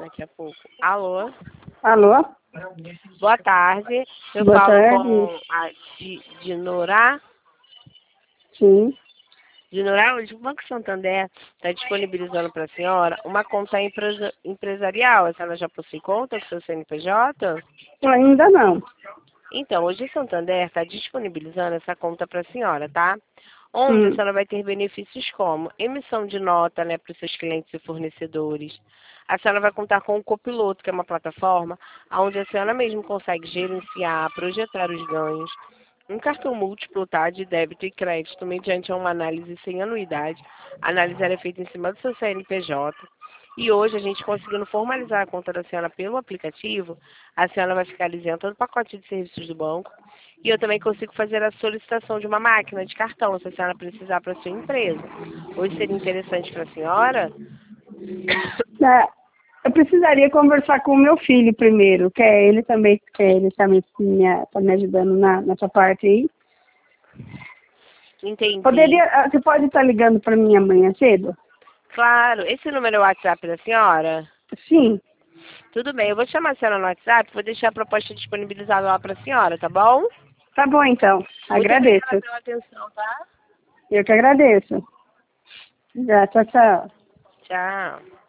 daqui a pouco. Alô? Alô? Boa tarde. Eu Boa falo tarde. com a Dinorá. Sim. Dinorá, hoje o Banco Santander está disponibilizando para a senhora uma conta empresarial. A senhora já possui conta com seu CNPJ? Ainda não. Então, hoje o Santander está disponibilizando essa conta para a senhora, tá? Onde a senhora vai ter benefícios como emissão de nota, né, para os seus clientes e fornecedores. A senhora vai contar com o Copiloto, que é uma plataforma onde a senhora mesmo consegue gerenciar, projetar os ganhos. Um cartão múltiplo, tá, de débito e crédito, mediante uma análise sem anuidade. A análise era feita em cima do seu CNPJ. E hoje, a gente conseguindo formalizar a conta da senhora pelo aplicativo, a senhora vai ficar isenta do pacote de serviços do banco. E eu também consigo fazer a solicitação de uma máquina de cartão, se a senhora precisar para a sua empresa. Hoje seria interessante para a senhora? É, eu precisaria conversar com o meu filho primeiro, ele também tá me ajudando nessa parte aí. Entendi. Você pode estar ligando para mim amanhã cedo? Claro. Esse número é o WhatsApp da senhora? Sim. Tudo bem, eu vou chamar a senhora no WhatsApp, vou deixar a proposta disponibilizada lá para a senhora, tá bom? Tá bom, então. Muito Agradeço. obrigada pela atenção, tá? Eu que agradeço. Já, tchau, tchau. Tchau.